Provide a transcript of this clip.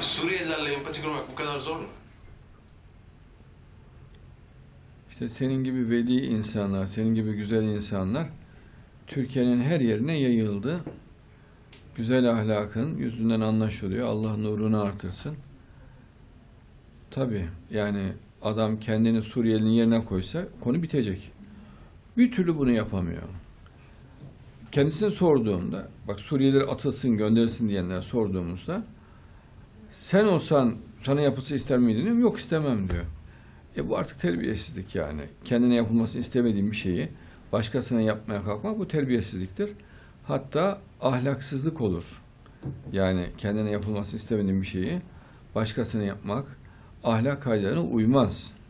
Suriyelilerle empati kurmak bu kadar zor mu? İşte senin gibi veli insanlar, senin gibi güzel insanlar Türkiye'nin her yerine yayıldı. Güzel ahlakın yüzünden anlaşılıyor. Allah nurunu artırsın. Tabii yani adam kendini Suriyelinin yerine koysa konu bitecek. Bir türlü bunu yapamıyor. Kendisine sorduğumda, bak Suriyeliler atılsın, gönderilsin diyenlere sorduğumuzda, sen olsan sana yapılsa ister miydin diyorum. Yok, istemem diyor. Bu artık terbiyesizlik yani. Kendine yapılmasını istemediğin bir şeyi başkasına yapmaya kalkmak bu terbiyesizliktir. Hatta ahlaksızlık olur. Yani kendine yapılmasını istemediğin bir şeyi başkasına yapmak ahlak kaidelerine uymaz.